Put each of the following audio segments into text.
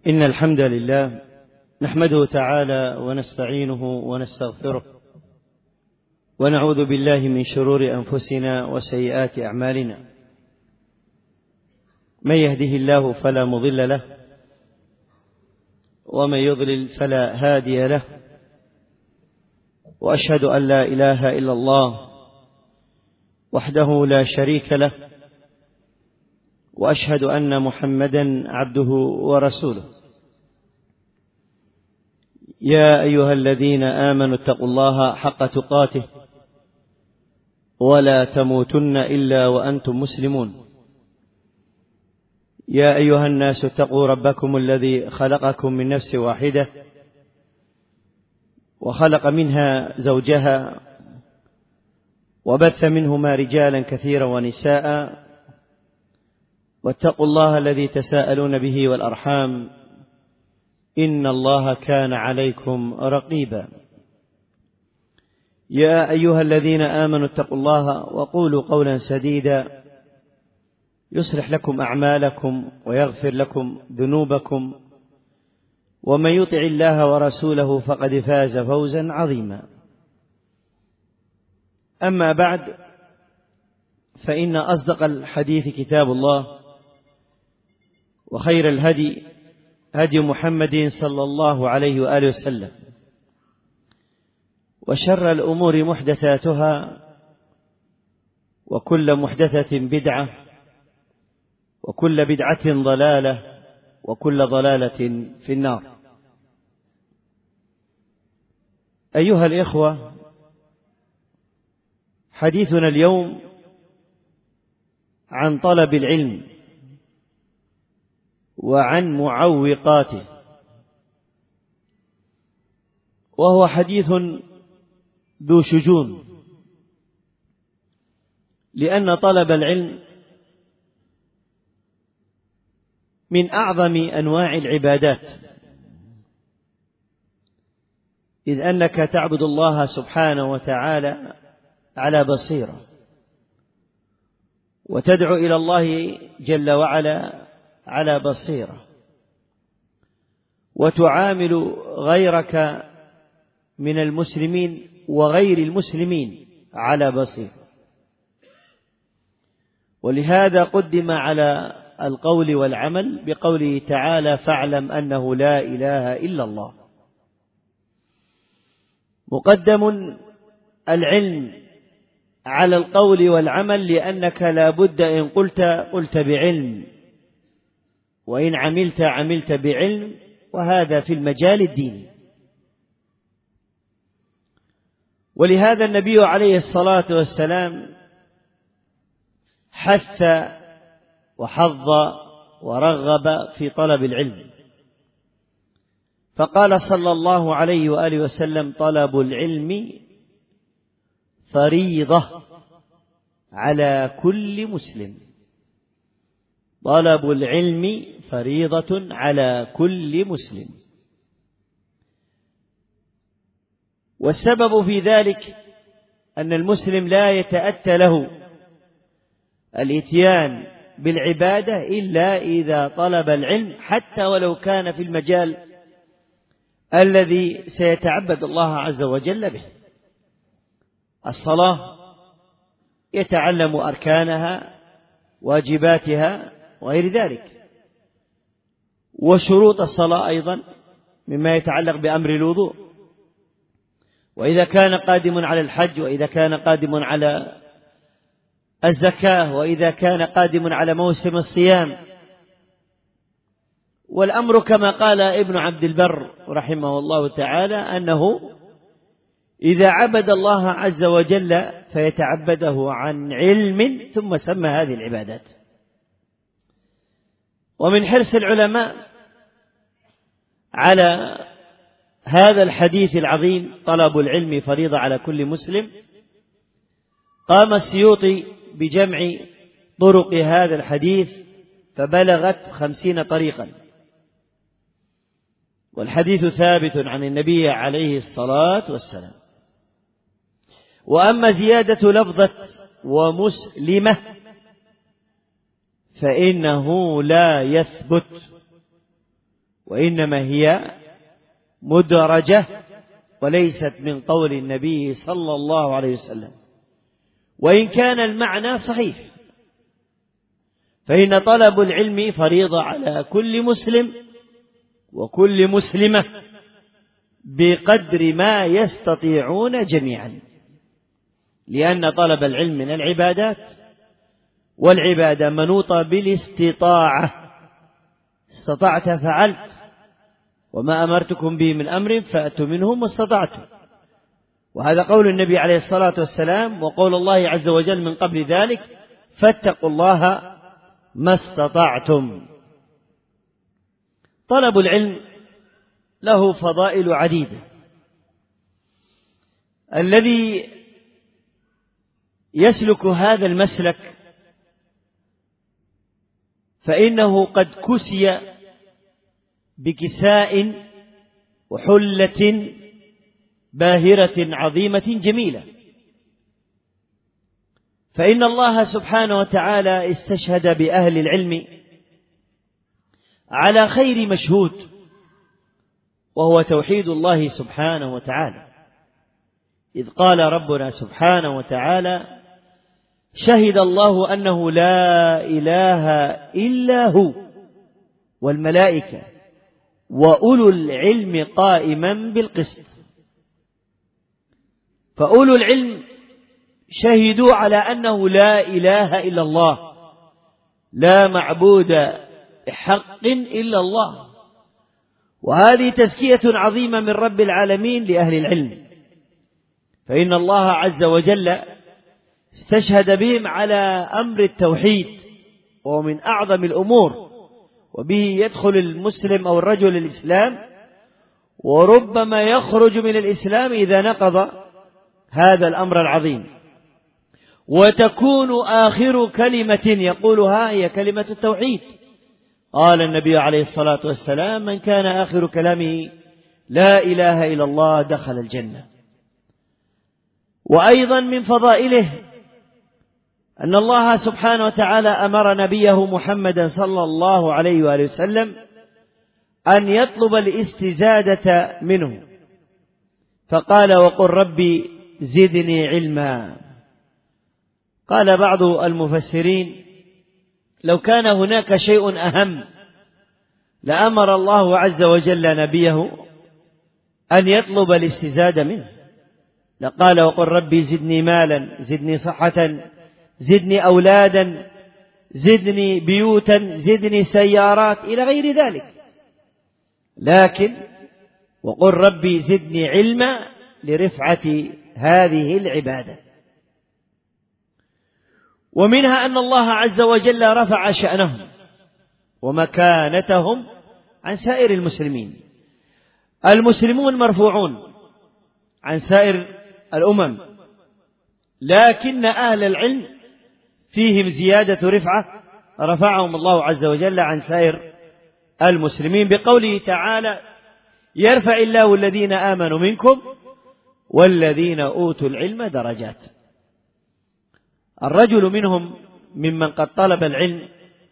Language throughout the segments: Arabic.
إن الحمد لله نحمده تعالى ونستعينه ونستغفره ونعوذ بالله من شرور أنفسنا وسيئات أعمالنا. من يهده الله فلا مضل له ومن يضلل فلا هادي له، وأشهد أن لا إله إلا الله وحده لا شريك له، وأشهد أن محمدا عبده ورسوله. يا أيها الذين آمنوا اتقوا الله حق تقاته ولا تموتن إلا وأنتم مسلمون. يا أيها الناس اتقوا ربكم الذي خلقكم من نفس واحدة وخلق منها زوجها وبث منهما رجالا كثيرا ونساء، واتقوا الله الذي تساءلون به والأرحام إن الله كان عليكم رقيبا. يا أيها الذين آمنوا اتقوا الله وقولوا قولا سديدا يصلح لكم أعمالكم ويغفر لكم ذنوبكم، ومن يطع الله ورسوله فقد فاز فوزا عظيما. أما بعد، فإن أصدق الحديث كتاب الله، وخير الهدي هدي محمد صلى الله عليه وآله وسلم، وشر الأمور محدثاتها، وكل محدثة بدعة، وكل بدعة ضلالة، وكل ضلالة في النار. أيها الإخوة، حديثنا اليوم عن طلب العلم وعن معوقاته، وهو حديث ذو شجون، لأن طلب العلم من أعظم أنواع العبادات، إذ أنك تعبد الله سبحانه وتعالى على بصيرة، وتدعو إلى الله جل وعلا على بصيرة، وتعامل غيرك من المسلمين وغير المسلمين على بصيرة. ولهذا قدم على القول والعمل بقوله تعالى: فاعلم أنه لا إله إلا الله. مقدم العلم على القول والعمل، لأنك لا بد إن قلت بعلم، وإن عملت بعلم، وهذا في المجال الديني. ولهذا النبي عليه الصلاة والسلام حث وحض ورغب في طلب العلم، فقال صلى الله عليه وآله وسلم: طلب العلم فريضة على كل مسلم. طلب العلم فريضة على كل مسلم. والسبب في ذلك أن المسلم لا يتأتى له الإتيان بالعبادة إلا إذا طلب العلم، حتى ولو كان في المجال الذي سيتعبد الله عز وجل به. الصلاة يتعلم أركانها، واجباتها، وغير ذلك، وشروط الصلاة أيضا مما يتعلق بأمر الوضوء. وإذا كان قادم على الحج، وإذا كان قادم على الزكاة، وإذا كان قادم على موسم الصيام. والأمر كما قال ابن عبد البر رحمه الله تعالى، أنه إذا عبد الله عز وجل فيتعبده عن علم، ثم سمى هذه العبادات. ومن حرص العلماء على هذا الحديث العظيم، طلب العلم فريضة على كل مسلم، قام السيوطي بجمع طرق هذا الحديث فبلغت 50 طريقا. والحديث ثابت عن النبي عليه الصلاة والسلام. وأما زيادة لفظة ومسلمة فإنه لا يثبت، وإنما هي مدرجة وليست من قول النبي صلى الله عليه وسلم، وإن كان المعنى صحيح، فإن طلب العلم فريضة على كل مسلم وكل مسلمة بقدر ما يستطيعون جميعا، لأن طلب العلم من العبادات، والعبادة منوطة بالاستطاعة، استطعت فعلت، وما أمرتكم به من أمر فأتوا منه ما استطعتم. وهذا قول النبي عليه الصلاة والسلام، وقول الله عز وجل من قبل ذلك: فاتقوا الله ما استطعتم. طلب العلم له فضائل عديدة. الذي يسلك هذا المسلك فإنه قد كسي بكساء وحلة باهرة عظيمة جميلة، فإن الله سبحانه وتعالى استشهد بأهل العلم على خير مشهود، وهو توحيد الله سبحانه وتعالى، إذ قال ربنا سبحانه وتعالى: شهد الله أنه لا إله إلا هو والملائكة وأولو العلم قائما بالقسط. فأولو العلم شهدوا على أنه لا إله إلا الله، لا معبود بحق إلا الله، وهذه تزكية عظيمة من رب العالمين لأهل العلم، فإن الله عز وجل استشهد بهم على أمر التوحيد، وهو من أعظم الأمور، وبه يدخل المسلم أو الرجل الإسلام، وربما يخرج من الإسلام إذا نقض هذا الأمر العظيم، وتكون آخر كلمة يقولها هي كلمة التوحيد. قال النبي عليه الصلاة والسلام: من كان آخر كلامه لا إله إلا الله دخل الجنة. وأيضا من فضائله أن الله سبحانه وتعالى أمر نبيه محمدا صلى الله عليه وآله وسلم أن يطلب الاستزادة منه، فقال: وقل ربي زدني علما. قال بعض المفسرين: لو كان هناك شيء أهم لأمر الله عز وجل نبيه أن يطلب الاستزادة منه، لقال: وقل ربي زدني مالا، زدني صحة، زدني أولادا، زدني بيوتا، زدني سيارات، إلى غير ذلك. لكن وقل ربي زدني علما لرفعة هذه العبادة. ومنها أن الله عز وجل رفع شأنهم ومكانتهم عن سائر المسلمين. المسلمون مرفوعون عن سائر الأمم، لكن أهل العلم فيهم زيادة رفعة، رفعهم الله عز وجل عن سائر المسلمين بقوله تعالى: يرفع الله الذين آمنوا منكم والذين أوتوا العلم درجات. الرجل منهم ممن قد طلب العلم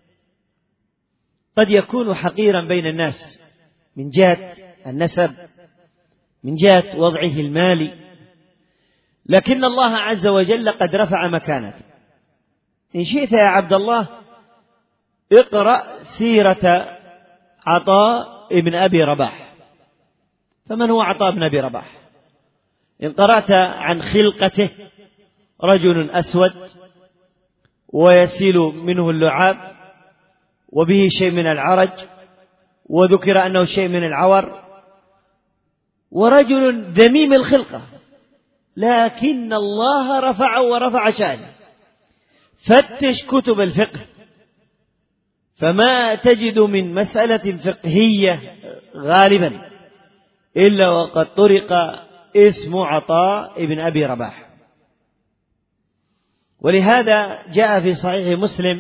قد يكون حقيرا بين الناس من جهة النسب، من جهة وضعه المالي، لكن الله عز وجل قد رفع مكانته. إن شئت يا عبد الله اقرأ سيرة عطاء ابن أبي رباح. فمن هو عطاء ابن أبي رباح؟ إن قرأت عن خلقته: رجل أسود ويسيل منه اللعاب وبه شيء من العرج، وذكر أنه شيء من العور، ورجل ذميم الخلقة، لكن الله رفعه ورفع شأنه. فتش كتب الفقه فما تجد من مسألة فقهية غالبا إلا وقد طرق اسم عطاء ابن أبي رباح. ولهذا جاء في صحيح مسلم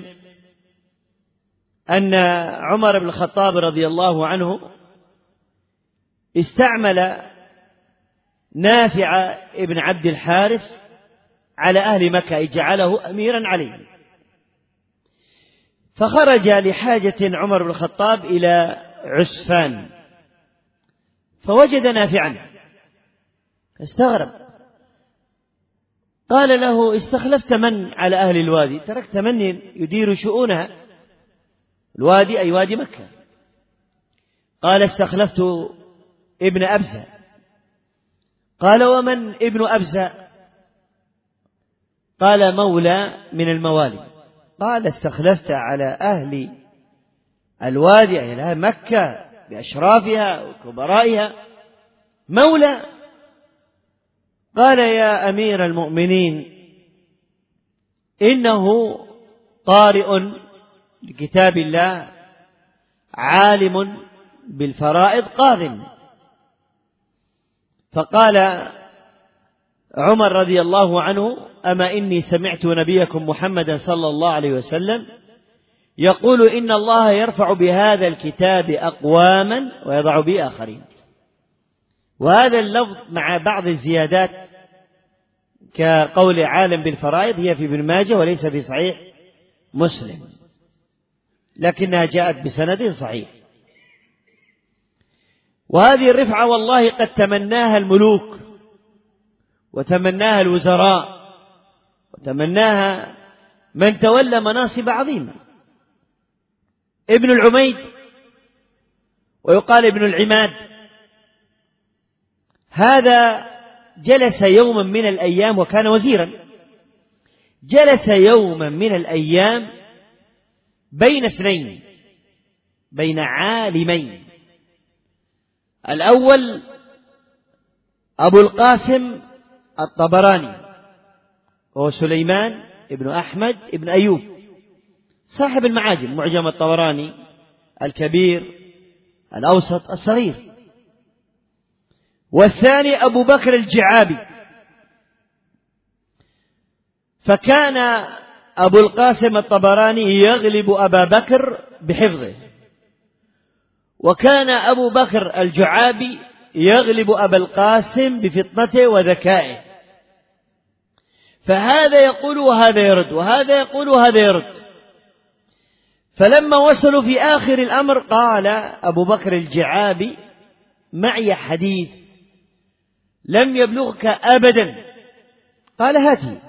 أن عمر بن الخطاب رضي الله عنه استعمل نافع ابن عبد الحارث على أهل مكة، جعله أميرا عليه. فخرج لحاجة عمر بن الخطاب إلى عسفان، فوجد نافعا استغرب، قال له: استخلفت من على أهل الوادي؟ تركت من يدير شؤونها الوادي، أي وادي مكة؟ قال: استخلفت ابن أبزة. قال: ومن ابن أبزة؟ قال: مولى من الموالي. قال: استخلفت على أهل الوادي، أي أهل مكة بأشرافها وكبرائها، مولى؟ قال: يا أمير المؤمنين، إنه قارئ لكتاب الله، عالم بالفرائض، قاضٍ. فقال عمر رضي الله عنه: أما إني سمعت نبيكم محمدا صلى الله عليه وسلم يقول: إن الله يرفع بهذا الكتاب أقواما ويضع به آخرين. وهذا اللفظ مع بعض الزيادات كقول عالم بالفرائض هي في ابن ماجه وليس في صحيح مسلم، لكنها جاءت بسند صحيح. وهذه الرفعة والله قد تمناها الملوك، وتمناها الوزراء، وتمناها من تولى مناصب عظيمة. ابن العميد، ويقال ابن العماد، هذا جلس يوما من الأيام، وكان وزيرا، جلس يوما من الأيام بين اثنين، بين عالمين. الأول أبو القاسم الطبراني، وهو سليمان ابن أحمد ابن أيوب صاحب المعاجم، معجم الطبراني الكبير، الأوسط، الصغير. والثاني أبو بكر الجعابي. فكان أبو القاسم الطبراني يغلب أبا بكر بحفظه، وكان أبو بكر الجعابي يغلب أبا القاسم بفطنته وذكائه، فهذا يقول وهذا يرد، وهذا يقول وهذا يرد. فلما وصلوا في آخر الأمر قال أبو بكر الجعابي: معي حديث لم يبلغك أبدا. قال: هاتي.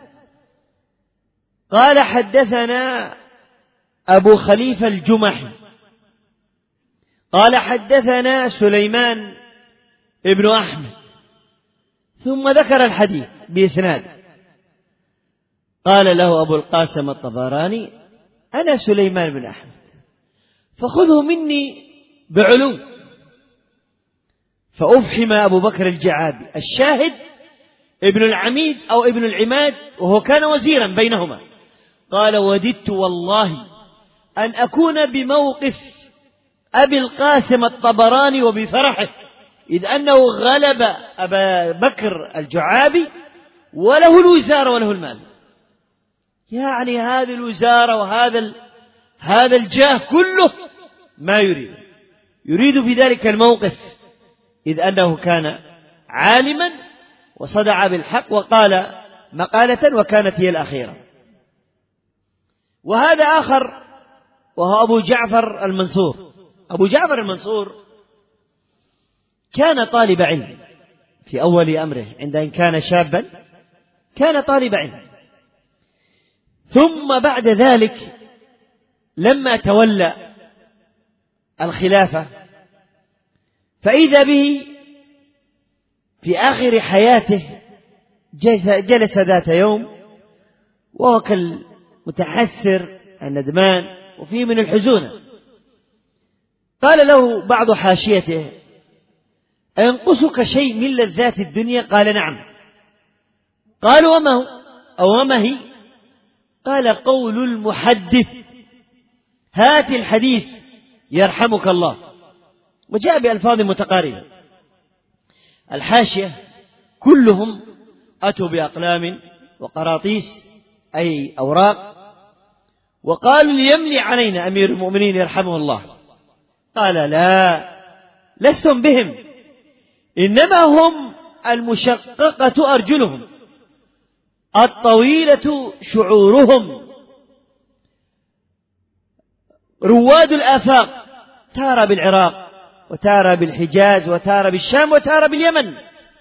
قال: حدثنا أبو خليفة الجمحي قال: حدثنا سليمان ابن أحمد، ثم ذكر الحديث بإسناد. قال له أبو القاسم الطبراني: أنا سليمان بن أحمد، فخذه مني بعلو. فأفحم أبو بكر الجعابي. الشاهد ابن العميد أو ابن العماد، وهو كان وزيرا بينهما. قال: وددت والله أن أكون بموقف أبي القاسم الطبراني وبفرحه، إذ أنه غلب أبا بكر الجعابي وله الوزارة وله المال. يعني هذه الوزارة وهذا الجاه كله ما يريد في ذلك الموقف، إذ أنه كان عالما وصدع بالحق وقال مقالة وكانت هي الأخيرة. وهذا آخر، وهو أبو جعفر المنصور. أبو جعفر المنصور كان طالب علم في أول أمره، عند أن كان شابا كان طالب علم، ثم بعد ذلك لما تولى الخلافة فإذا به في آخر حياته جلس ذات يوم وهو كالمتحسر الندمان وفيه من الحزونة. قال له بعض حاشيته: أينقصك شيء من لذات الدنيا؟ قال: نعم. قال: وما هو أو وما هي؟ قال: قول المحدث: هات الحديث يرحمك الله. وجاء بألفاظ متقاربة. الحاشية كلهم أتوا بأقلام وقراطيس أي أوراق، وقالوا: ليملي علينا أمير المؤمنين يرحمه الله. قال: لا، لستم بهم، إنما هم المشققة أرجلهم، الطويلة شعورهم، رواد الآفاق، تارة بالعراق، وتارة بالحجاز وتارة بالشام وتارة باليمن،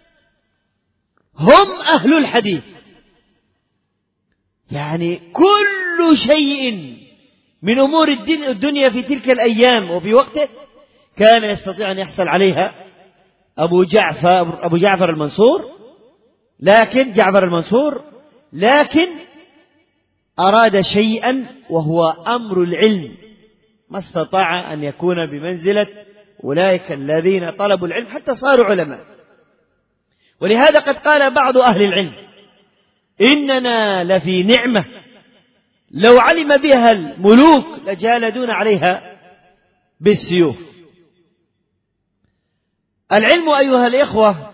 هم أهل الحديث. يعني كل شيء من أمور الدنيا في تلك الأيام وفي وقته كان يستطيع أن يحصل عليها أبو جعفر المنصور، لكن أراد شيئا وهو أمر العلم، ما استطاع أن يكون بمنزلة أولئك الذين طلبوا العلم حتى صاروا علماء. ولهذا قد قال بعض أهل العلم: إننا لفي نعمة لو علم بها الملوك لجالدون عليها بالسيوف. العلم أيها الإخوة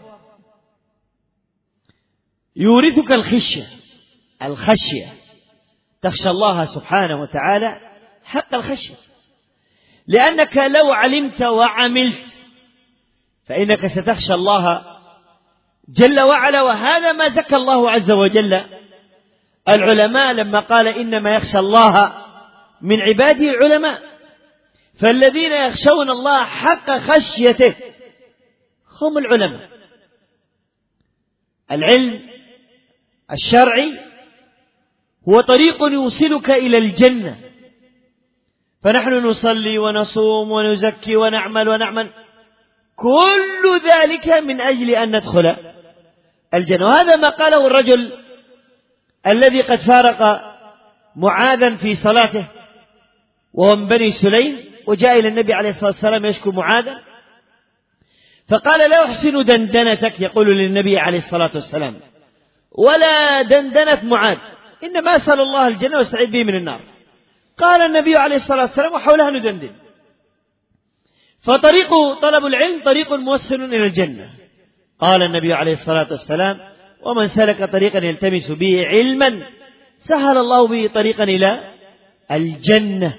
يورثك الخشية، تخشى الله سبحانه وتعالى حق الخشية، لأنك لو علمت وعملت فإنك ستخشى الله جل وعلا، وهذا ما زكى الله عز وجل العلماء لما قال: إنما يخشى الله من عباده العلماء. فالذين يخشون الله حق خشيته هم العلماء. العلم الشرعي هو طريق يوصلك إلى الجنة، فنحن نصلي ونصوم ونزكي ونعمل كل ذلك من أجل أن ندخل الجنة. وهذا ما قاله الرجل الذي قد فارق معاذا في صلاته وهو من بني سليم، وجاء إلى النبي عليه الصلاة والسلام يشكو معاذا، فقال: لا أحسن دندنتك، يقول للنبي عليه الصلاة والسلام، ولا دندنة معاذ، إنما أسأل الله الجنة واستعيذ به من النار. قال النبي عليه الصلاة والسلام: وحولها ندندن. فطريق طلب العلم طريق موصل إلى الجنة. قال النبي عليه الصلاة والسلام: ومن سلك طريقا يلتمس به علما سهل الله به طريقا إلى الجنة.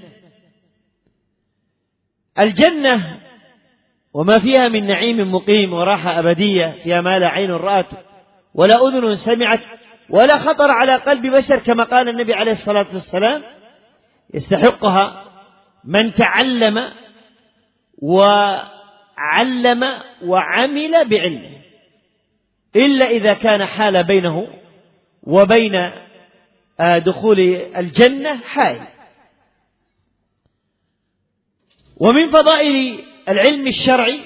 الجنة وما فيها من نعيم مقيم وراحة أبدية، فيها ما لا عين رأت ولا أذن سمعت ولا خطر على قلب بشر، كما قال النبي عليه الصلاة والسلام: يستحقها من تعلم وعلم وعمل بعلمه، إلا إذا كان حال بينه وبين دخول الجنة حائل. ومن فضائل العلم الشرعي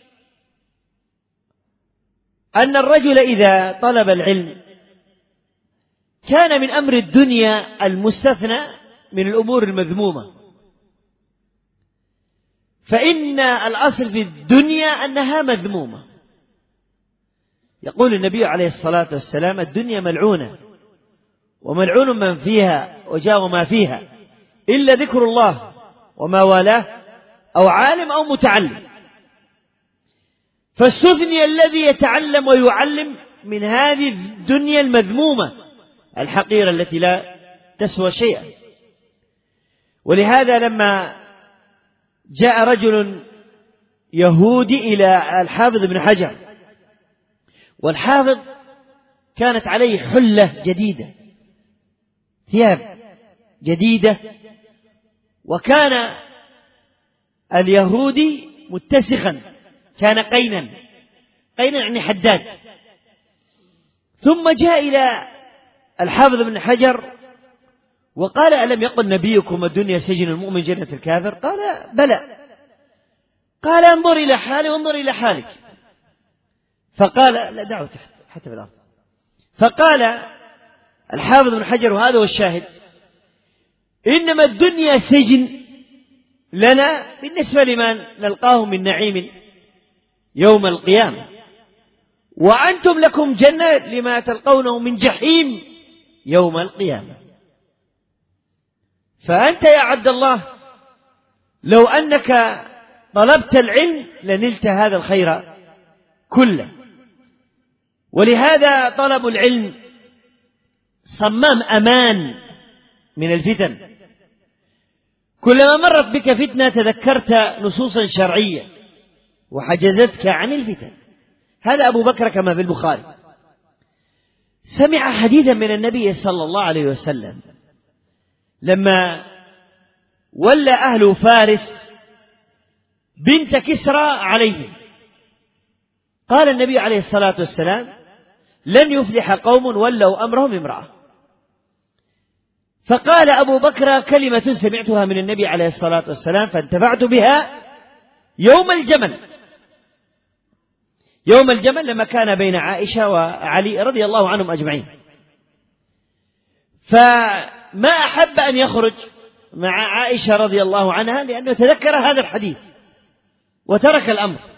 أن الرجل إذا طلب العلم كان من أمر الدنيا المستثنى من الأمور المذمومة، فإن الأصل في الدنيا أنها مذمومة. يقول النبي عليه الصلاة والسلام: الدنيا ملعونة وملعون من فيها وجاء ما فيها إلا ذكر الله وما والاه أو عالم أو متعلم. فاستثني الذي يتعلم ويعلم من هذه الدنيا المذمومة الحقيرة التي لا تسوى شيئا. ولهذا لما جاء رجل يهودي إلى الحافظ ابن حجر، والحافظ كانت عليه حلة جديدة، ثياب جديدة، وكان اليهودي متسخا، كان قينا يعني حداد. ثم جاء إلى الحافظ ابن حجر وقال: ألم يقل نبيكم الدنيا سجن المؤمن جنة الكافر؟ قال: بلى. قال: انظر إلى حالي وانظر إلى حالك. فقال: لا، دعوا تحت حتى في الأرض. فقال الحافظ ابن حجر، وهذا هو الشاهد: إنما الدنيا سجن لنا بالنسبة لمن نلقاه من نعيم يوم القيامة، وأنتم لكم جنة لما تلقونه من جحيم يوم القيامة. فأنت يا عبد الله لو أنك طلبت العلم لنلت هذا الخير كله. ولهذا طلب العلم صمام أمان من الفتن. كلما مرت بك فتنة تذكرت نصوصا شرعية وحجزتك عن الفتن. هذا أبو بكر كما في البخاري سمع حديثا من النبي صلى الله عليه وسلم لما ولى أهل فارس بنت كسرى عليهم. قال النبي عليه الصلاة والسلام: لن يفلح قوم ولوا أمرهم امرأة. فقال أبو بكر: كلمة سمعتها من النبي عليه الصلاة والسلام فانتفعت بها يوم الجمل، يوم الجمل لما كان بين عائشة وعلي رضي الله عنهم أجمعين. فما أحب أن يخرج مع عائشة رضي الله عنها لأنه تذكر هذا الحديث وترك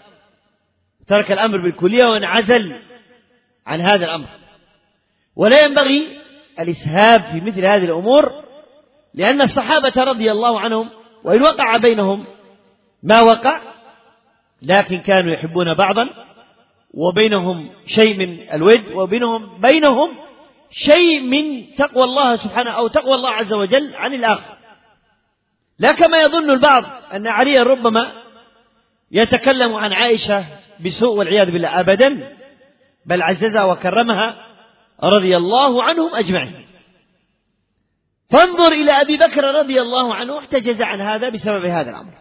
الأمر بالكلية وانعزل عن هذا الأمر. ولا ينبغي الإسهاب في مثل هذه الأمور، لأن الصحابة رضي الله عنهم وإن وقع بينهم ما وقع لكن كانوا يحبون بعضا، وبينهم شيء من الود، وبينهم شيء من تقوى الله سبحانه أو تقوى الله عز وجل عن الآخر. لا كما يظن البعض أن علي ربما يتكلم عن عائشة بسوء والعياذ بالله، أبدا، بل عززها وكرمها رضي الله عنهم أجمعين. فانظر إلى أبي بكر رضي الله عنه احتجز عن هذا بسبب هذا الأمر.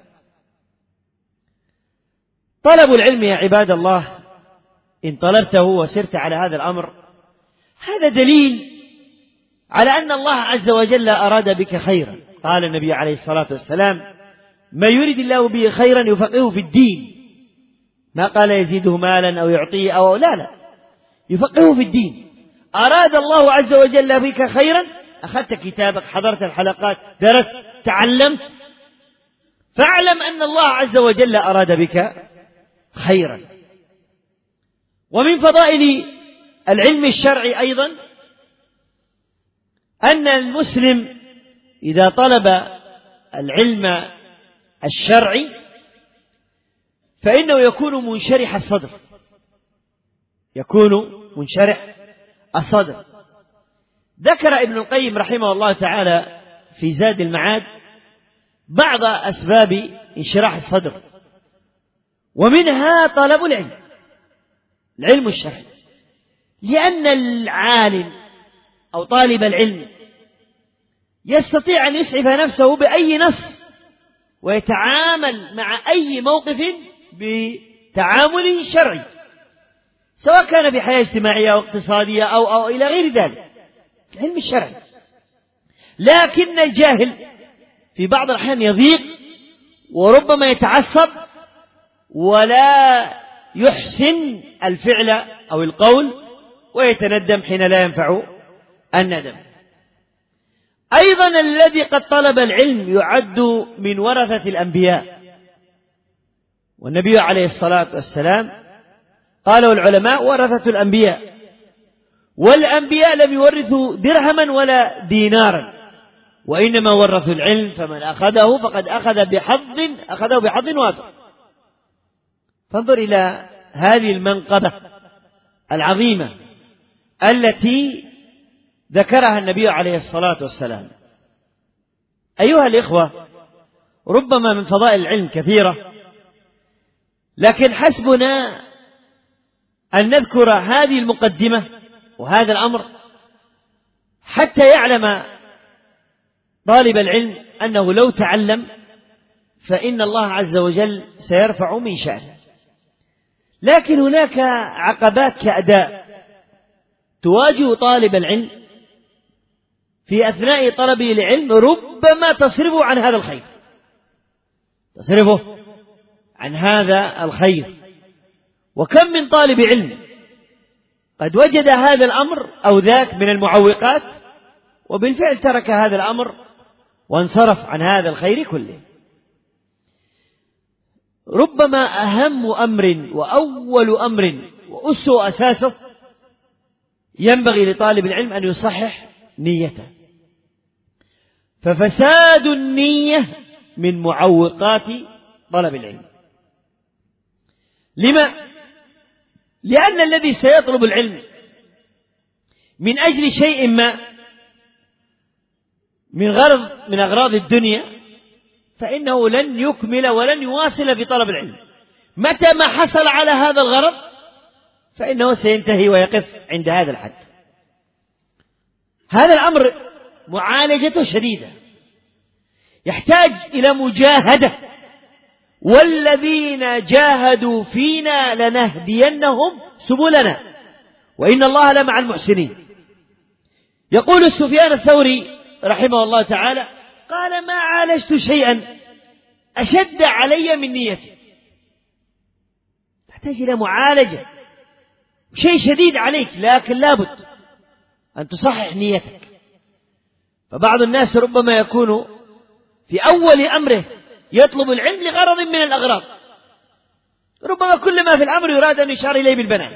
طلب العلم يا عباد الله إن طلبته وسرت على هذا الأمر، هذا دليل على أن الله عز وجل أراد بك خيرا. قال النبي عليه الصلاة والسلام: ما يريد الله به خيرا يفقهه في الدين. ما قال يزيده مالا أو يعطيه أو لا، يفقهه في الدين. أراد الله عز وجل بك خيرا، أخذت كتابك، حضرت الحلقات، درست، تعلمت، فاعلم أن الله عز وجل أراد بك خيرا. ومن فضائل العلم الشرعي أيضا أن المسلم إذا طلب العلم الشرعي فإنه يكون منشرح الصدر، ذكر ابن القيم رحمه الله تعالى في زاد المعاد بعض أسباب انشراح الصدر، ومنها طلب العلم الشرعي، لأن العالم أو طالب العلم يستطيع أن يسعف نفسه بأي نص ويتعامل مع أي موقف بتعامل شرعي، سواء كان في حياة اجتماعية أو اقتصادية أو إلى غير ذلك، العلم الشرعي. لكن الجاهل في بعض الأحيان يضيق وربما يتعصب ولا يحسن الفعل أو القول ويتندم حين لا ينفع الندم. أيضا الذي قد طلب العلم يعد من ورثة الأنبياء، والنبي عليه الصلاة والسلام قالوا العلماء ورثة الأنبياء، والأنبياء لم يورثوا درهما ولا دينارا، وإنما ورثوا العلم، فمن أخذه فقد أخذه بحظ وافر. فانظر إلى هذه المنقبة العظيمة التي ذكرها النبي عليه الصلاة والسلام. أيها الإخوة، ربما من فضائل العلم كثيرة، لكن حسبنا أن نذكر هذه المقدمة وهذا الأمر حتى يعلم طالب العلم أنه لو تعلم فإن الله عز وجل سيرفع من شأنه. لكن هناك عقبات كأداء تواجه طالب العلم في أثناء طلبه للعلم، ربما تصرفه عن هذا الخير. وكم من طالب علم قد وجد هذا الأمر أو ذاك من المعوقات وبالفعل ترك هذا الأمر وانصرف عن هذا الخير كله. ربما أهم أمر وأول أمر وأس أساسه ينبغي لطالب العلم أن يصحح نيته، ففساد النية من معوقات طلب العلم. لما؟ لأن الذي سيطلب العلم من أجل شيء ما من غرض من أغراض الدنيا فإنه لن يكمل ولن يواصل في طلب العلم. متى ما حصل على هذا الغرض فإنه سينتهي ويقف عند هذا الحد. هذا الأمر معالجته شديدة، يحتاج إلى مجاهدة والذين جاهدوا فينا لنهدينهم سبلنا وإن الله لمع المحسنين. يقول سفيان الثوري رحمه الله تعالى قال ما عالجت شيئا أشد علي من نيتي. تحتاج إلى معالجة، شيء شديد عليك، لكن لابد أن تصحح نيتك. فبعض الناس ربما يكون في أول أمره يطلب العلم لغرض من الأغراض، ربما كل ما في الأمر يراد أن يشار إليه بالبنان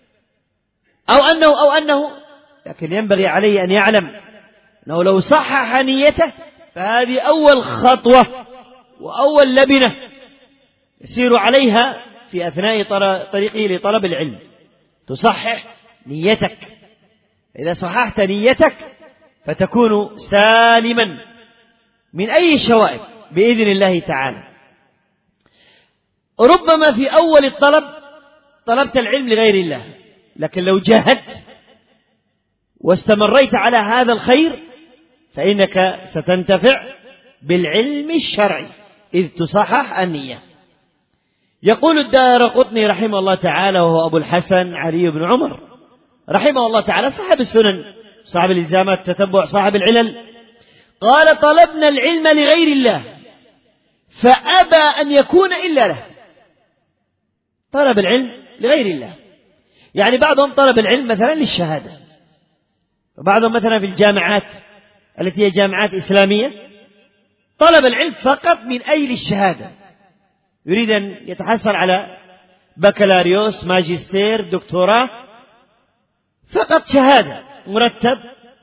أو أنه لكن ينبغي عليه أن يعلم أنه لو صحح نيته فهذه أول خطوة وأول لبنة يسير عليها في أثناء طريقه لطلب العلم. تصحح نيتك، إذا صححت نيتك فتكون سالما من أي شوائب بإذن الله تعالى. ربما في أول الطلب طلبت العلم لغير الله، لكن لو جاهدت واستمريت على هذا الخير فإنك ستنتفع بالعلم الشرعي إذ تصحح النية. يقول الدارقطني رحمه الله تعالى وهو أبو الحسن علي بن عمر رحمه الله تعالى صاحب السنن صاحب الإلزامات تتبع صاحب العلل، قال طلبنا العلم لغير الله فأبى أن يكون إلا له. طلب العلم لغير الله، يعني بعضهم طلب العلم مثلا للشهادة، وبعضهم مثلا في الجامعات التي هي جامعات إسلامية طلب العلم فقط من أجل الشهادة، يريد أن يتحصل على بكالوريوس ماجستير دكتوراه، فقط شهادة مرتب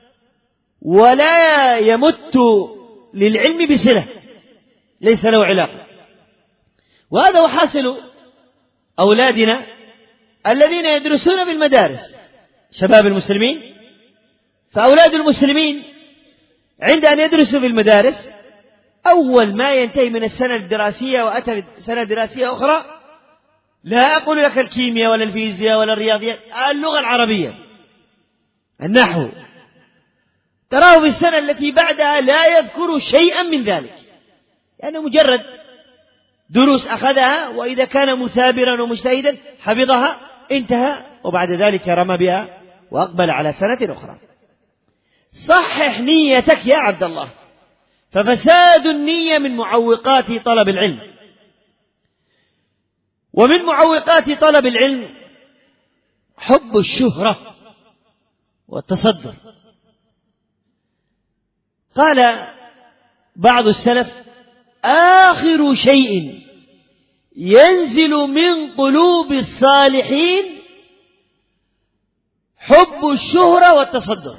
ولا يمت للعلم بصلة، ليس له علاقة. وهذا هو حاصل أولادنا الذين يدرسون بالمدارس، شباب المسلمين. فأولاد المسلمين عند أن يدرسوا في المدارس أول ما ينتهي من السنة الدراسية وأتى سنة دراسية أخرى، لا أقول لك الكيمياء ولا الفيزياء ولا الرياضيات، اللغة العربية النحو، تراه في السنة التي بعدها لا يذكر شيئا من ذلك، يعني مجرد دروس أخذها، وإذا كان مثابرا ومجتهدا حفظها انتهى، وبعد ذلك رمى بها وأقبل على سنة أخرى. صحح نيتك يا عبد الله، ففساد النية من معوقات طلب العلم. ومن معوقات طلب العلم حب الشهرة والتصدر. قال بعض السلف آخر شيء ينزل من قلوب الصالحين حب الشهرة والتصدر.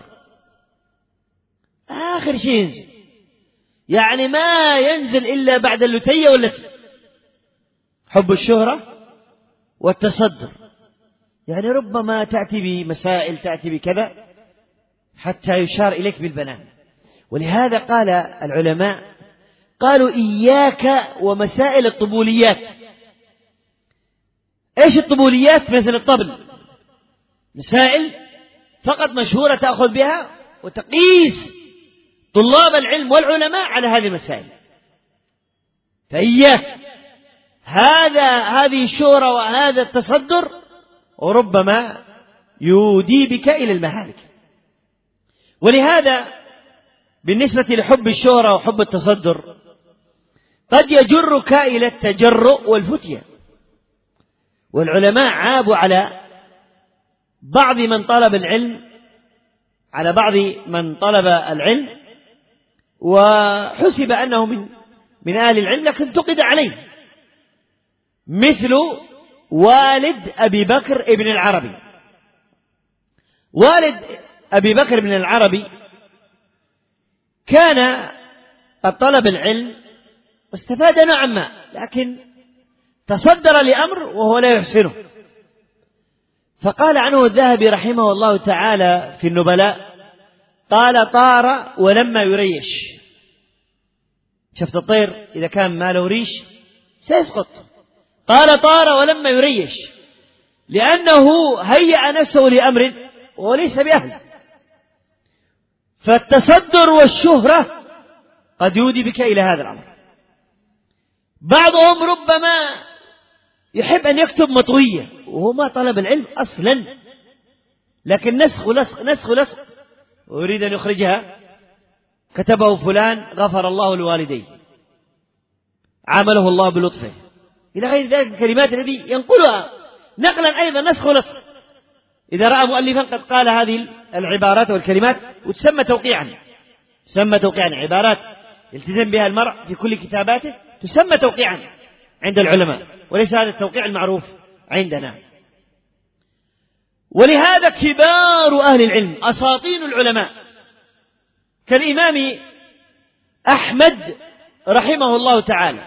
آخر شيء ينزل، يعني ما ينزل إلا بعد اللتية والتي، حب الشهرة والتصدر. يعني ربما تأتي بمسائل، تأتي بكذا حتى يشار إليك بالبنان. ولهذا قال العلماء قالوا إياك ومسائل الطبوليات. إيش الطبوليات؟ مثل الطبل، مسائل فقط مشهورة تأخذ بها وتقيس طلاب العلم والعلماء على هذه المسائل. فإياك هذه الشهرة وهذا التصدر، وربما يودي بك إلى المهالك. ولهذا بالنسبة لحب الشهرة وحب التصدر قد يجرك إلى التجرؤ والفتية. والعلماء عابوا على بعض من طلب العلم، على بعض من طلب العلم وحسب أنه من أهل العلم، لكن انتقد عليه، مثل والد أبي بكر ابن العربي. والد أبي بكر ابن العربي كان قد طلب العلم واستفاد نوعا ما، لكن تصدر لأمر وهو لا يحسنه. فقال عنه الذهبي رحمه الله تعالى في النبلاء قال طار ولما يريش. شفت الطير إذا كان ما له ريش سيسقط. قال طار ولما يريش، لأنه هيأ نفسه لأمر وهو ليس بأهل. فالتصدر والشهرة قد يودي بك إلى هذا الأمر. بعضهم ربما يحب أن يكتب مطوية وهو ما طلب العلم أصلا، لكن نسخ لصق نسخ لصق ويريد أن يخرجها، كتبه فلان غفر الله لوالديه، عامله الله بلطفه، إلى غير ذلك الكلمات التي ينقلها نقلا أيضا نسخ لصق. إذا رأى مؤلفا قد قال هذه العبارات والكلمات وتسمى توقيعا، تسمى توقيعا، عبارات يلتزم بها المرء في كل كتاباته تسمى توقيعا عند العلماء، وليس هذا التوقيع المعروف عندنا. ولهذا كبار أهل العلم أساطين العلماء كالإمام أحمد رحمه الله تعالى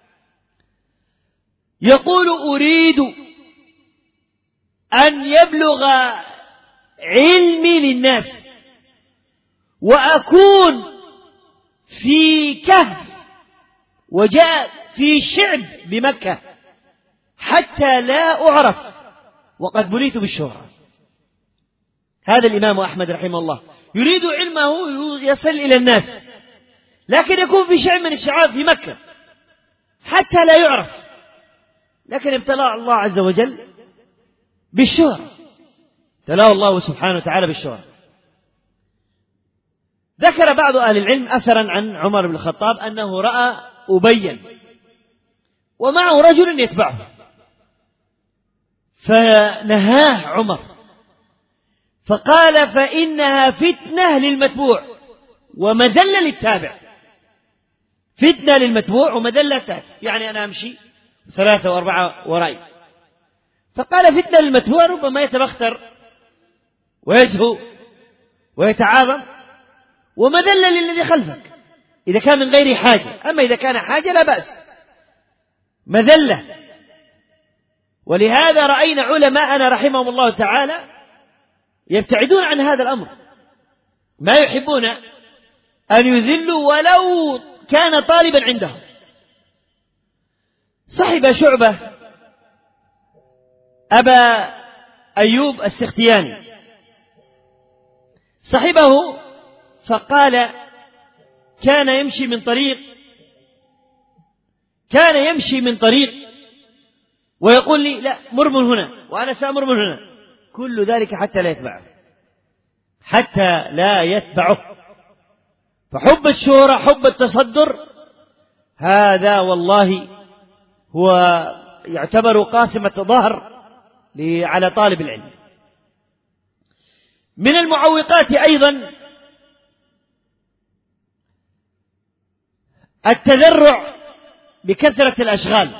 يقول: أريد أن يبلغ علمي للناس وأكون في كهف وجاء في شعب بمكة حتى لا أعرف وقد بليت بالشهرة. هذا الإمام أحمد رحمه الله يريد علمه يصل إلى الناس، لكن يكون في شعب من الشعاب في مكة حتى لا يعرف، لكن ابتلاه الله عز وجل بالشهرة، ابتلاه الله سبحانه وتعالى بالشهرة. ذكر بعض أهل العلم أثرا عن عمر بن الخطاب أنه رأى أبيا ومعه رجل يتبعه، فنهاه عمر فقال: فإنها فتنة للمتبوع ومذلة للتابع. فتنة للمتبوع ومذلة للتابع، يعني أنا أمشي 3 و4 ورائي، فقال: فتنة للمتبوع ربما يتبختر ويزهو ويتعاظم، ومذلة للذي خلفك إذا كان من غير حاجة، أما إذا كان حاجة لا بأس، مذلة. ولهذا رأينا علماءنا رحمهم الله تعالى يبتعدون عن هذا الأمر، ما يحبون أن يذلوا ولو كان طالبا عندهم. صحب شعبة أبا أيوب السختياني، صحبه فقال: كان يمشي من طريق ويقول لي: لا، مر من هنا، وأنا سأمر من هنا، كل ذلك حتى لا يتبعه. فحب الشهرة، حب التصدر، هذا والله هو يعتبر قاسمة ظهر على طالب العلم. من المعوقات أيضا التذرع بكثرة الأشغال،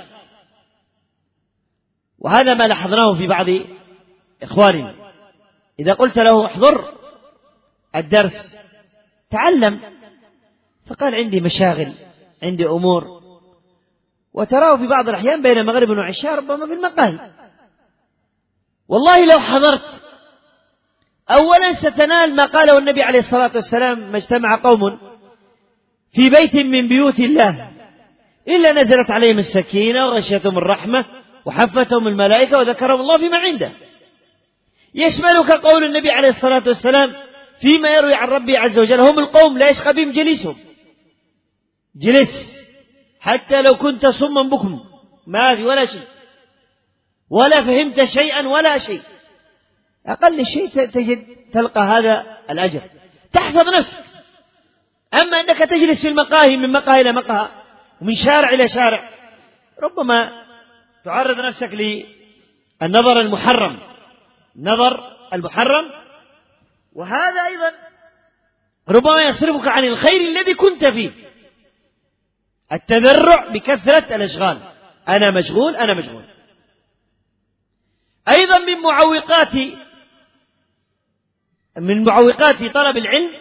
وهذا ما لاحظناه في بعض إخواننا. إذا قلت له: احضر الدرس تعلم، فقال: عندي مشاغل، عندي أمور، وتراه في بعض الأحيان بين مغرب وعشاء ربما في المقاهي. والله لو حضرت أولا ستنال ما قاله النبي عليه الصلاة والسلام: ما اجتمع قوم في بيت من بيوت الله إلا نزلت عليهم السكينة وغشيتهم الرحمة وحفتهم الملائكة وذكرهم الله فيما عنده. يشملك قول النبي عليه الصلاة والسلام فيما يروي عن ربي عز وجل: هم القوم لا يشقى بهم جليسهم. جلس حتى لو كنت صما بكم ما في ولا شيء، ولا فهمت شيئا ولا شيء، أقل شيء تلقى هذا الأجر، تحفظ نفسك. أما أنك تجلس في المقاهي من مقهى إلى مقهى ومن شارع إلى شارع، ربما تعرض نفسك للنظر المحرم، وهذا أيضا ربما يصرفك عن الخير الذي كنت فيه. التذرع بكثرة الأشغال، أنا مشغول. أيضا من معوقات طلب العلم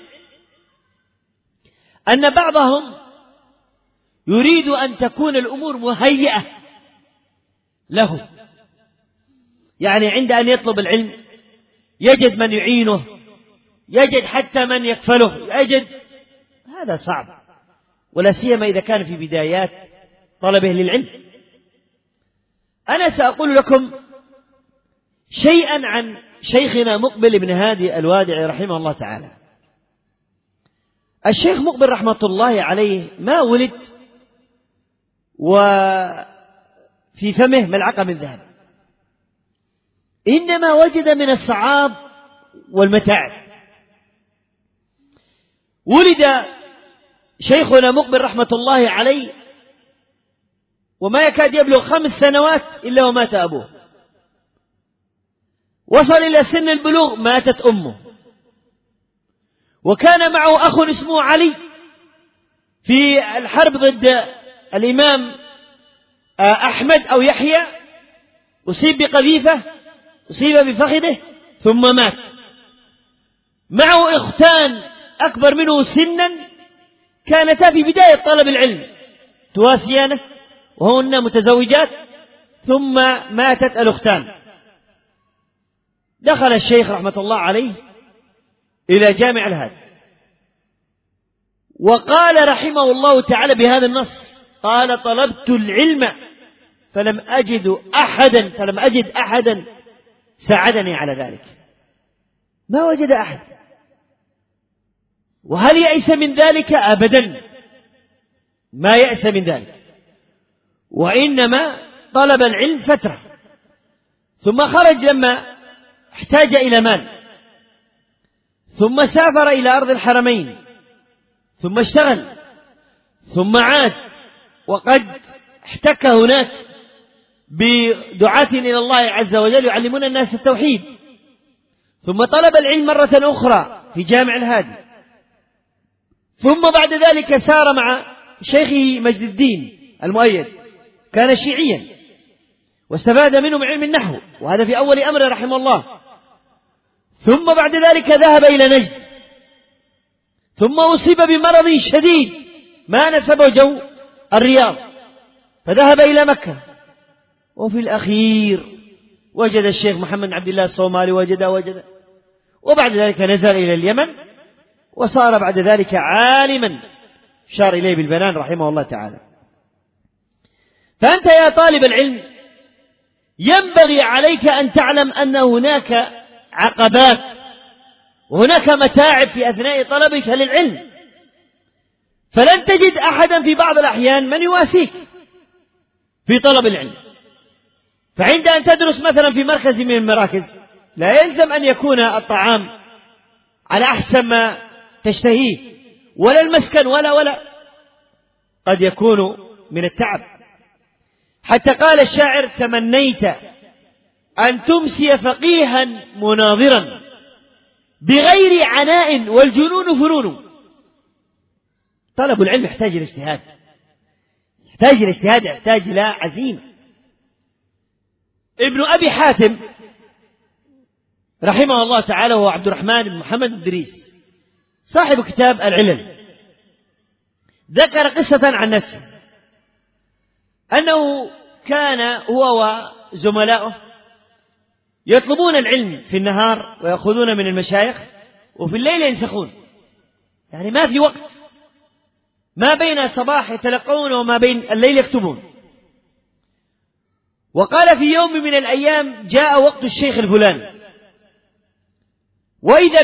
أن بعضهم يريد أن تكون الأمور مهيئة له، يعني عند أن يطلب العلم يجد من يعينه، يجد حتى من يكفله، هذا صعب، ولا سيما إذا كان في بدايات طلبه للعلم. أنا سأقول لكم شيئا عن شيخنا مقبل بن هادي الوادعي رحمه الله تعالى. الشيخ مقبل رحمة الله عليه ما ولد وفي فمه ملعقة من ذهب، إنما وجد من الصعاب والمتاعب. ولد شيخنا مقبل رحمة الله عليه وما يكاد يبلغ 5 سنوات إلا ومات أبوه، وصل إلى سن البلوغ ماتت أمه، وكان معه أخ اسمه علي في الحرب ضد الإمام أحمد أو يحيى، أصيب بقذيفة، أصيب بفخذه ثم مات. معه أختان أكبر منه سنا كانتا في بداية طلب العلم تواسيانه وهن متزوجات، ثم ماتت الأختان. دخل الشيخ رحمة الله عليه إلى جامع الهاد وقال رحمه الله تعالى بهذا النص، قال: طلبت العلم فلم أجد أحدا ساعدني على ذلك. ما وجد أحد. وهل يأس من ذلك؟ أبدا، ما يأس من ذلك، وإنما طلب العلم فترة، ثم خرج لما احتاج إلى مال، ثم سافر إلى أرض الحرمين، ثم اشتغل، ثم عاد، وقد احتك هناك بدعاة إلى الله عز وجل يعلمون الناس التوحيد، ثم طلب العلم مرة أخرى في جامع الهادي، ثم بعد ذلك سار مع شيخه مجد الدين المؤيد، كان شيعيا واستفاد منه من علم النحو، وهذا في أول أمره رحمه الله. ثم بعد ذلك ذهب إلى نجد، ثم أصيب بمرض شديد ما نسبه جو الرياض، فذهب إلى مكة، وفي الأخير وجد الشيخ محمد عبد الله الصومالي، وجد، وبعد ذلك نزل إلى اليمن، وصار بعد ذلك عالما شار إليه بالبنان رحمه الله تعالى. فأنت يا طالب العلم ينبغي عليك أن تعلم أن هناك عقبات وهناك متاعب في أثناء طلبك للعلم، فلن تجد أحدا في بعض الأحيان من يواسيك في طلب العلم. فعند أن تدرس مثلا في مركز من المراكز لا يلزم أن يكون الطعام على أحسن ما تشتهيه، ولا المسكن ولا قد يكون من التعب. حتى قال الشاعر: تمنيت أن تمسي فقيها مناظرا بغير عناء والجنون فنون. طلب العلم يحتاج إلى اجتهاد، يحتاج إلى عزيمة. ابن أبي حاتم رحمه الله تعالى هو عبد الرحمن بن محمد إدريس صاحب كتاب العلل، ذكر قصة عن نفسه أنه كان هو وزملاؤه يطلبون العلم في النهار ويأخذون من المشايخ، وفي الليل ينسخون، يعني ما في وقت، ما بين الصباح يتلقون وما بين الليل يكتبون. وقال: في يوم من الأيام جاء وقت الشيخ الفلاني، وإذا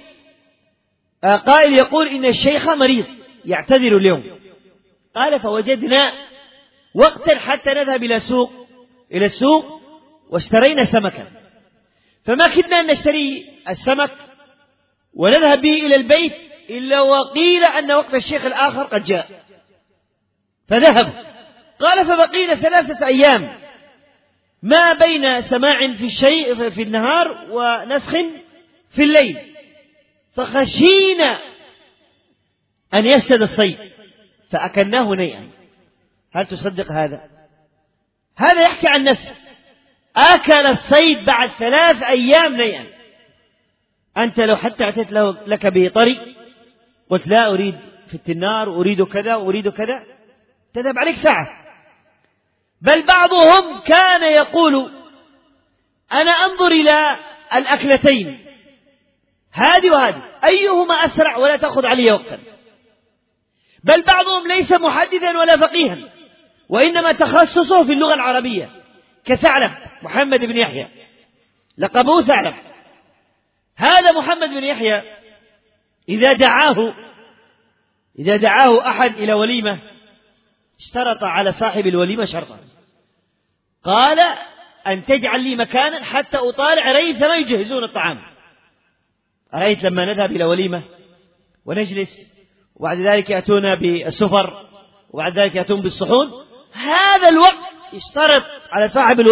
قائل يقول إن الشيخ مريض يعتذر اليوم. قال: فوجدنا وقتا حتى نذهب إلى السوق واشترينا سمكا، فما كدنا أن نشتري السمك ونذهب به إلى البيت إلا وقيل أن وقت الشيخ الآخر قد جاء، فذهب. قال: فبقينا 3 أيام ما بين سماع في الشيء في النهار ونسخ في الليل، فخشينا أن يفسد الصيد فأكلناه نيئا. هل تصدق هذا؟ هذا يحكي عن نفسه، أكل الصيد بعد 3 أيام نيئا. أنت لو حتى أتيت لك به طري قلت: لا أريد في التنار، أريد كذا وأريد كذا، تذهب عليك ساعة. بل بعضهم كان يقول: أنا أنظر إلى الأكلتين هذه وهذه أيهما أسرع ولا تأخذ علي وقتا. بل بعضهم ليس محدثا ولا فقيها، وإنما تخصصه في اللغة العربية، كثعلب محمد بن يحيى، لقبه ثعلب. هذا محمد بن يحيى إذا دعاه أحد إلى وليمة اشترط على صاحب الوليمة شرطا، قال أن تجعل لي مكانا حتى أطالع ريثما يجهزون الطعام. أرأيت لما نذهب إلى وليمة ونجلس وبعد ذلك يأتون بالسفر وبعد ذلك يأتون بالصحون، هذا الوقت يشترط على صاحب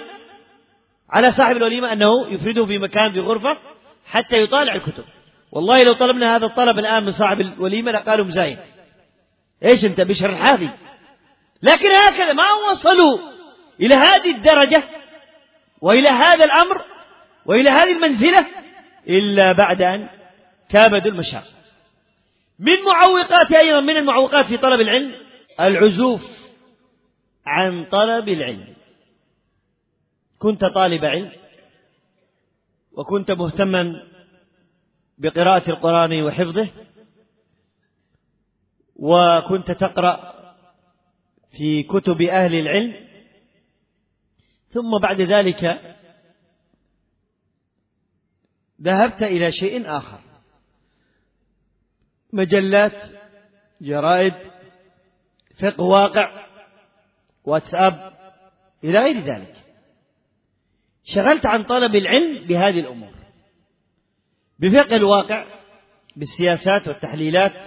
الوليمة أنه يفرده في مكان في غرفة حتى يطالع الكتب. والله لو طلبنا هذا الطلب الآن من صاحب الوليمة لقالوا مزايد، إيش أنت بشر الحافي؟ لكن هكذا ما وصلوا إلى هذه الدرجة وإلى هذا الأمر وإلى هذه المنزلة إلا بعد أن كابدوا المشاق. من معوقات أيضا من المعوقات في طلب العلم العزوف عن طلب العلم. كنت طالب علم وكنت مهتما بقراءة القرآن وحفظه، وكنت تقرأ في كتب أهل العلم، ثم بعد ذلك ذهبت إلى شيء آخر، مجلات، جرائد، فقه واقع، واتساب، إلى غير ذلك. شغلت عن طلب العلم بهذه الأمور، بفقه الواقع، بالسياسات والتحليلات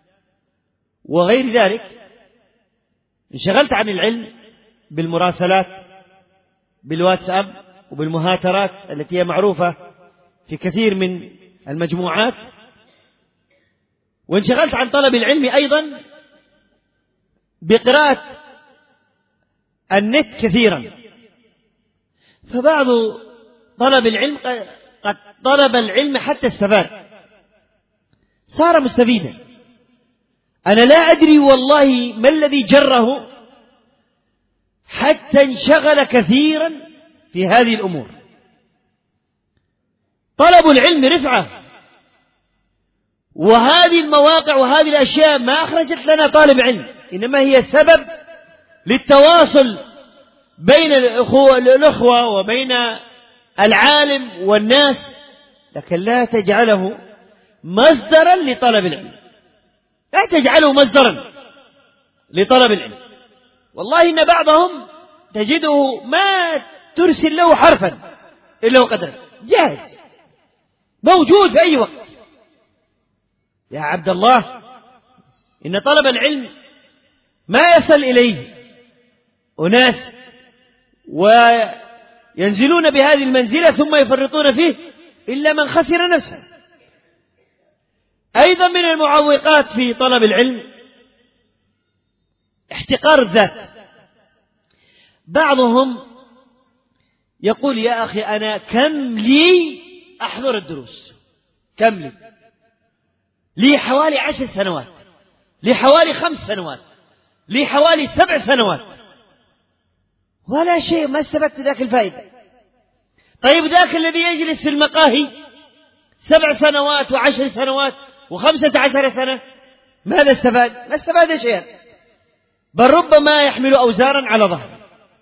وغير ذلك. انشغلت عن العلم بالمراسلات، بالواتساب وبالمهاترات التي هي معروفة في كثير من المجموعات. وانشغلت عن طلب العلم أيضا بقراءة النت كثيرا. فبعض طلب العلم قد طلب العلم حتى استفاد، صار مستفيدا. أنا لا أدري والله ما الذي جره حتى انشغل كثيرا في هذه الأمور. طلب العلم رفعة، وهذه المواقع وهذه الأشياء ما أخرجت لنا طالب علم، إنما هي سبب للتواصل بين الأخوة وبين العالم والناس، لكن لا تجعله مصدرا لطلب العلم، لا تجعله مصدرا لطلب العلم. والله إن بعضهم تجده ما ترسل له حرفا إلا وقد جاهز موجود في أي وقت. يا عبد الله، إن طلب العلم ما يصل إليه أناس وينزلون بهذه المنزلة ثم يفرطون فيه إلا من خسر نفسه. أيضا من المعوقات في طلب العلم احتقار الذات. بعضهم يقول يا أخي أنا كم لي أحضر الدروس، كم لي حوالي 10 سنوات، لي حوالي 5 سنوات، لي حوالي 7 سنوات، ولا شيء، ما استفدت ذاك الفائدة. طيب ذاك الذي يجلس في المقاهي 7 سنوات و10 سنوات و15 سنة ماذا استفاد؟ ما استفاد شيئا، بل ربما يحمل أوزارا على ظهره.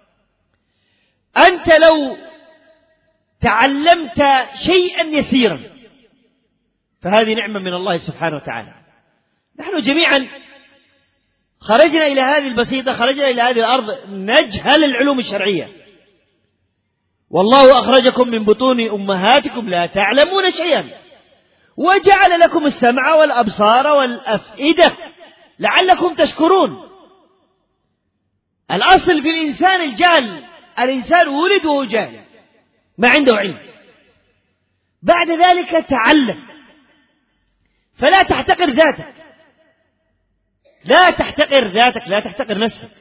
أنت لو تعلمت شيئا يسيرا فهذه نعمة من الله سبحانه وتعالى. نحن جميعا خرجنا إلى هذه البسيطة، خرجنا إلى هذه الأرض نجهل العلوم الشرعية. والله أخرجكم من بطون أمهاتكم لا تعلمون شيئا وجعل لكم السمع والأبصار والأفئدة لعلكم تشكرون. الأصل في الإنسان الجهل، الإنسان ولد وهو جاهل ما عنده علم، بعد ذلك تعلم. فلا تحتقر ذاتك، لا تحتقر ذاتك، لا تحتقر نفسك.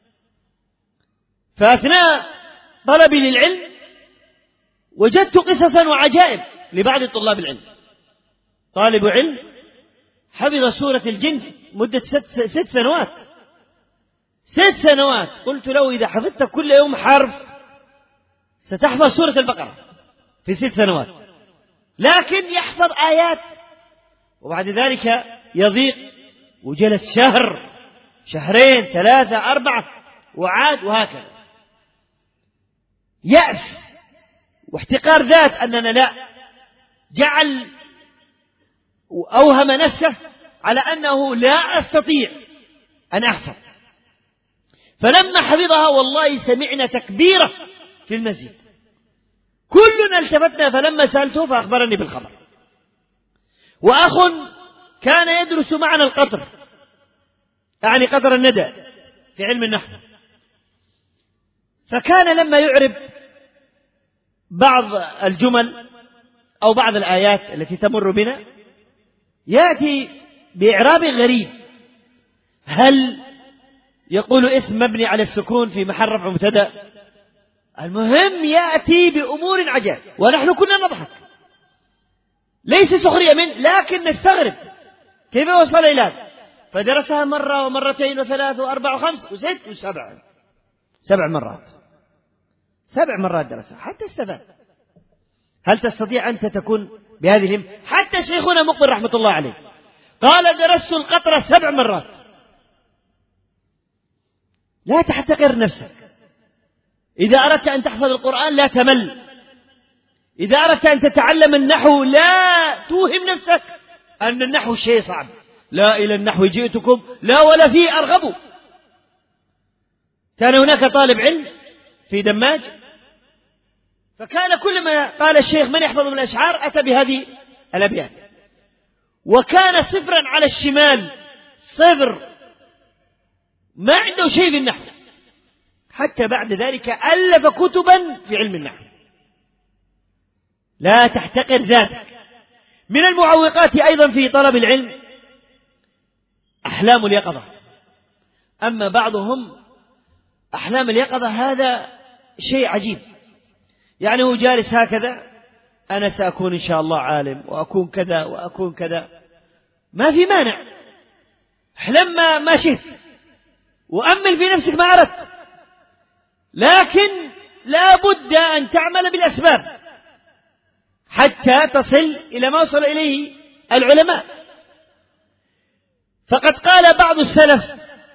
فأثناء طلبي للعلم وجدت قصصا وعجائب لبعض طلاب العلم. طالب علم حفظ سورة الجن مدة 6 سنوات، 6 سنوات. قلت له إذا حفظت كل يوم حرف ستحفظ سورة البقرة في 6 سنوات، لكن يحفظ آيات وبعد ذلك يضيق، وجلس شهر، شهرين، 3، 4 وعاد، وهكذا. يأس واحتقار ذات، أننا لا، جعل وأوهم نفسه على أنه لا أستطيع أن أحفظ. فلما حفظها والله سمعنا تكبيرة في المسجد، كلنا التفتنا، فلما سألته فأخبرني بالخبر. وأخ كان يدرس معنا القطر، يعني قطر الندى في علم النحو، فكان لما يعرب بعض الجمل أو بعض الآيات التي تمر بنا يأتي بإعراب غريب، هل يقول اسم مبني على السكون في محل رفع مبتدأ، المهم يأتي بأمور عجائب، ونحن كنا نضحك، ليس سخرية منه، لكن نستغرب كيف وصل إلى هذا. فدرسها مرة ومرتين وثلاث وأربع وخمس وست وسبع، 7 مرات، 7 مرات درسها حتى استفاد. هل تستطيع أنت تكون بهذه الهم؟ حتى شيخنا مقبل رحمة الله عليه قال درست القطرة 7 مرات. لا تحتقر نفسك، إذا أردت أن تحفظ القرآن لا تمل، إذا أردت أن تتعلم النحو لا توهم نفسك أن النحو شيء صعب، لا إلى النحو جئتكم لا ولا فيه أرغبوا. كان هناك طالب علم في دماج، فكان كلما قال الشيخ من يحفظ من الأشعار أتى بهذه الأبيات، وكان صفرا على الشمال، صفر، ما عنده شيء في النحو، حتى بعد ذلك ألف كتبا في علم النحو. لا تحتقر ذاتك. من المعوقات أيضا في طلب العلم أحلام اليقظة. أما بعضهم أحلام اليقظة هذا شيء عجيب، يعني هو جالس هكذا، أنا سأكون إن شاء الله عالم وأكون كذا وأكون كذا، ما في مانع، احلم ما شئت وأمل في نفسك ما أردت، لكن لا بد أن تعمل بالأسباب حتى تصل إلى ما وصل إليه العلماء. فقد قال بعض السلف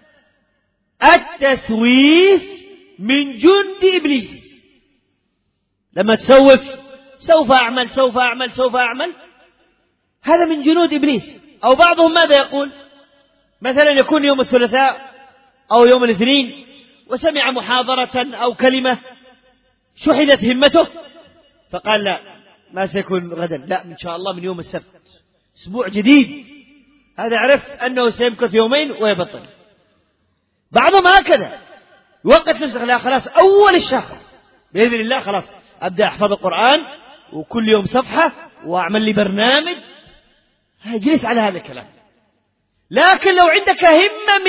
التسويف من جند إبليس. لما تسوف سوف أعمل سوف أعمل سوف أعمل، هذا من جنود إبليس. أو بعضهم ماذا يقول؟ مثلا يكون يوم الثلاثاء أو يوم الاثنين وسمع محاضرة أو كلمة شحذت همته فقال لا ما سيكون غدا، لا إن شاء الله من يوم السبت أسبوع جديد، هذا عرف أنه سيمكث يومين ويبطل. بعضهم هكذا يوقت نفسه، لا خلاص أول الشهر بإذن الله خلاص أبدأ أحفظ القرآن وكل يوم صفحة وأعمل لي برنامج، هجلس على هذا الكلام. لكن لو عندك همة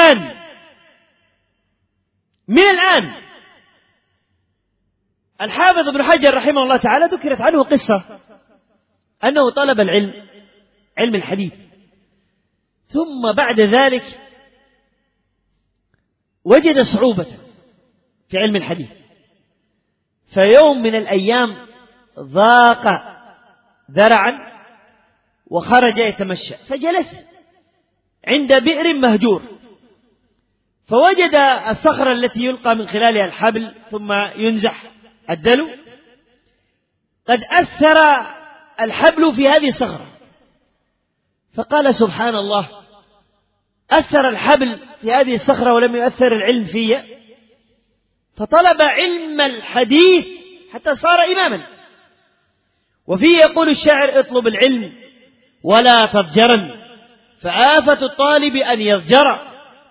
من الآن الحافظ ابن حجر رحمه الله تعالى ذكرت عنه قصة أنه طلب علم الحديث، ثم بعد ذلك وجد صعوبة في علم الحديث، فيوم من الأيام ضاق ذرعا وخرج يتمشى، فجلس عند بئر مهجور، فوجد الصخرة التي يلقى من خلالها الحبل ثم ينزح الدلو، قد أثر الحبل في هذه الصخرة، فقال سبحان الله، أثر الحبل في هذه الصخرة ولم يؤثر العلم في، فطلب علم الحديث حتى صار إماما. وفيه يقول الشاعر اطلب العلم ولا تضجرا، فآفة الطالب أن يضجر،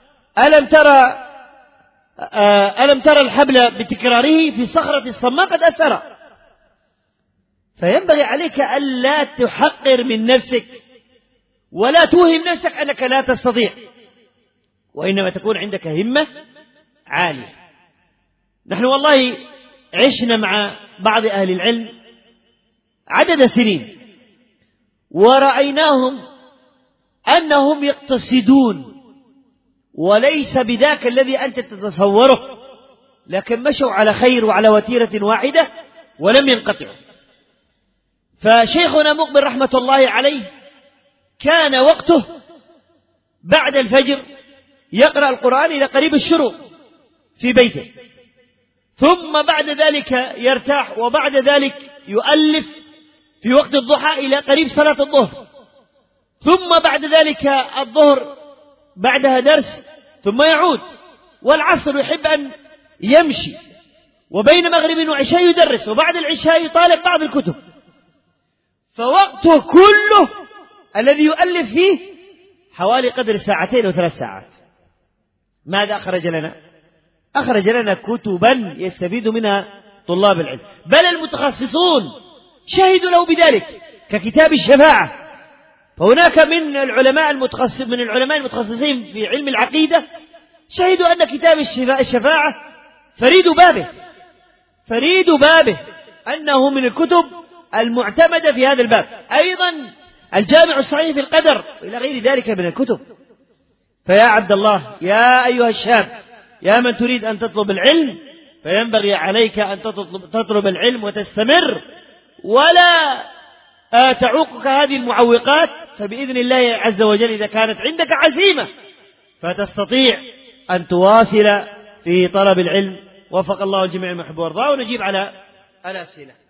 ألم ترى الحبل بتكراره في صخرة الصماء قد أثر. فينبغي عليك ألا تحقر من نفسك ولا توهم نفسك أنك لا تستطيع، وإنما تكون عندك همة عالية. نحن والله عشنا مع بعض أهل العلم عدد سنين ورأيناهم أنهم يقتصدون، وليس بذاك الذي أنت تتصوره، لكن مشوا على خير وعلى وتيرة واحدة ولم ينقطعوا. فشيخنا مقبل رحمة الله عليه كان وقته بعد الفجر يقرأ القرآن إلى قريب الشروق في بيته، ثم بعد ذلك يرتاح، وبعد ذلك يؤلف في وقت الضحى إلى قريب صلاة الظهر، ثم بعد ذلك الظهر بعدها درس ثم يعود، والعصر يحب أن يمشي، وبين مغرب وعشاء يدرس، وبعد العشاء يطالب بعض الكتب، فوقته كله الذي يؤلف فيه حوالي قدر 2 أو 3 ساعات. ماذا أخرج لنا؟ أخرج لنا كتبا يستفيد منها طلاب العلم، بل المتخصصون شهدوا له بذلك ككتاب الشفاعة. فهناك من العلماء المتخصصين في علم العقيدة شهدوا أن كتاب الشفاعة فريد بابه أنه من الكتب المعتمدة في هذا الباب. أيضا الجامع الصحيح في القدر إلى غير ذلك من الكتب. فيا عبد الله، يا أيها الشاب، يا من تريد أن تطلب العلم، فينبغي عليك أن تطلب العلم وتستمر، ولا تعوقك هذه المعوقات، فبإذن الله عز وجل إذا كانت عندك عزيمة فتستطيع أن تواصل في طلب العلم. وفق الله الجميع المحب والرضا. ونجيب على الأسئلة.